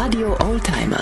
Radio Oldtimer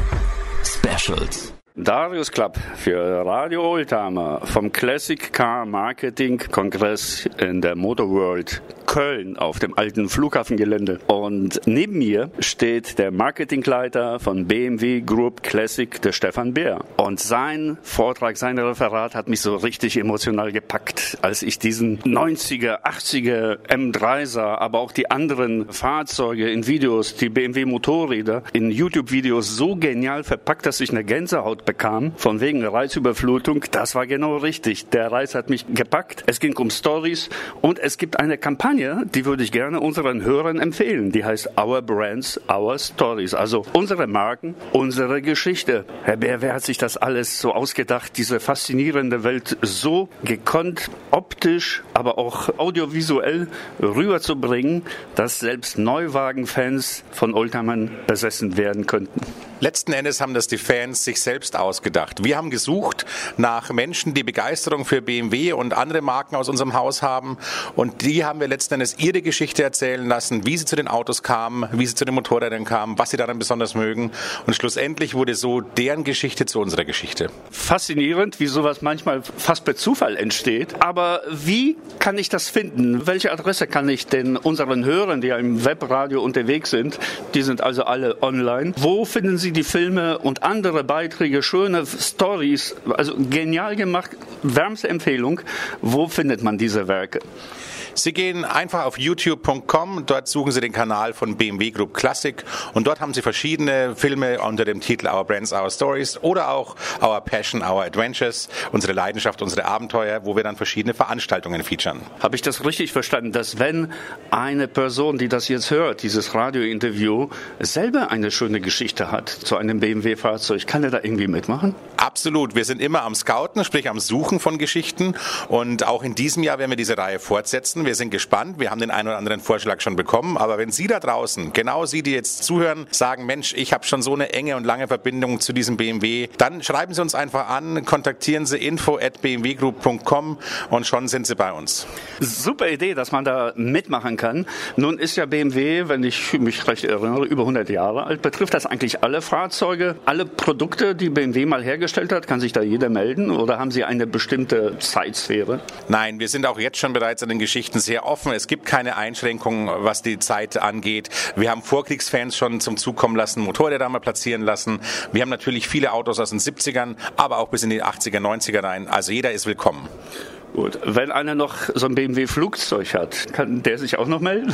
Specials. Darius Klapp für Radio Oldtimer vom Classic Car Marketing Kongress in der Motor World Köln auf dem alten Flughafengelände. Und neben mir steht der Marketingleiter von BMW Group Classic, der Stefan Beer. Und sein Vortrag, sein Referat hat mich so richtig emotional gepackt, als ich diesen 90er, 80er M3 sah, aber auch die anderen Fahrzeuge in Videos, die BMW Motorräder in YouTube-Videos so genial verpackt, dass ich eine Gänsehaut bekam, von wegen Reizüberflutung. Das war genau richtig. Der Reiz hat mich gepackt. Es ging um Stories und es gibt eine Kampagne, die würde ich gerne unseren Hörern empfehlen. Die heißt Our Brands, Our Stories. Also unsere Marken, unsere Geschichte. Herr Beer, wer hat sich das alles so ausgedacht, diese faszinierende Welt so gekonnt, optisch, aber auch audiovisuell rüberzubringen, dass selbst Neuwagen-Fans von Oldtimern besessen werden könnten? Letzten Endes haben das die Fans sich selbst ausgedacht. Wir haben gesucht nach Menschen, die Begeisterung für BMW und andere Marken aus unserem Haus haben. Und die haben wir letzten Endes ihre Geschichte erzählen lassen, wie sie zu den Autos kamen, wie sie zu den Motorrädern kamen, was sie daran besonders mögen. Und schlussendlich wurde so deren Geschichte zu unserer Geschichte. Faszinierend, wie sowas manchmal fast per Zufall entsteht. Aber wie kann ich das finden? Welche Adresse kann ich denn unseren Hörern, die ja im Webradio unterwegs sind, die sind also alle online, wo finden Sie die Filme und andere Beiträge, schöne Stories, also genial gemacht, wärmste Empfehlung. Wo findet man diese Werke? Sie gehen einfach auf youtube.com, dort suchen Sie den Kanal von BMW Group Classic und dort haben Sie verschiedene Filme unter dem Titel Our Brands, Our Stories oder auch Our Passion, Our Adventures, unsere Leidenschaft, unsere Abenteuer, wo wir dann verschiedene Veranstaltungen featuren. Habe ich das richtig verstanden, dass wenn eine Person, die das jetzt hört, dieses Radiointerview, selber eine schöne Geschichte hat zu einem BMW-Fahrzeug, kann er da irgendwie mitmachen? Absolut. Wir sind immer am Scouten, sprich am Suchen von Geschichten und auch in diesem Jahr werden wir diese Reihe fortsetzen. Wir sind gespannt. Wir haben den einen oder anderen Vorschlag schon bekommen. Aber wenn Sie da draußen, genau Sie, die jetzt zuhören, sagen, Mensch, ich habe schon so eine enge und lange Verbindung zu diesem BMW, dann schreiben Sie uns einfach an, kontaktieren Sie info@bmwgroup.com und schon sind Sie bei uns. Super Idee, dass man da mitmachen kann. Nun ist ja BMW, wenn ich mich recht erinnere, über 100 Jahre alt. Betrifft das eigentlich alle Fahrzeuge, alle Produkte, die BMW mal hergestellt hat? Kann sich da jeder melden oder haben Sie eine bestimmte Zeitsphäre? Nein, wir sind auch jetzt schon bereits an den Geschichten sehr offen. Es gibt keine Einschränkungen, was die Zeit angeht. Wir haben Vorkriegsfans schon zum Zug kommen lassen, Motorräder mal platzieren lassen. Wir haben natürlich viele Autos aus den 70ern, aber auch bis in die 80er, 90er rein. Also jeder ist willkommen. Gut, wenn einer noch so ein BMW-Flugzeug hat, kann der sich auch noch melden?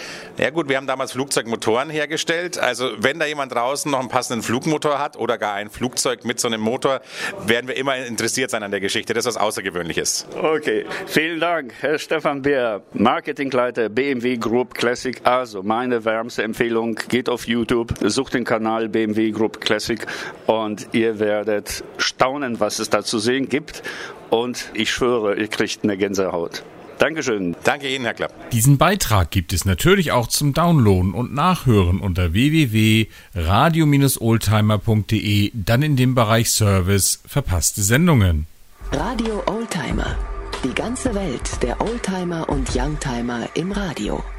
Ja gut, wir haben damals Flugzeugmotoren hergestellt. Also wenn da jemand draußen noch einen passenden Flugmotor hat oder gar ein Flugzeug mit so einem Motor, werden wir immer interessiert sein an der Geschichte. Das ist was Außergewöhnliches. Okay, vielen Dank, Herr Stefan Beer, Marketingleiter BMW Group Classic. Also meine wärmste Empfehlung, geht auf YouTube, sucht den Kanal BMW Group Classic und ihr werdet staunen, was es da zu sehen gibt. Und ich schwöre, ihr kriegt eine Gänsehaut. Dankeschön. Danke Ihnen, Herr Klapp. Diesen Beitrag gibt es natürlich auch zum Downloaden und Nachhören unter www.radio-oldtimer.de, dann in dem Bereich Service verpasste Sendungen. Radio Oldtimer. Die ganze Welt der Oldtimer und Youngtimer im Radio.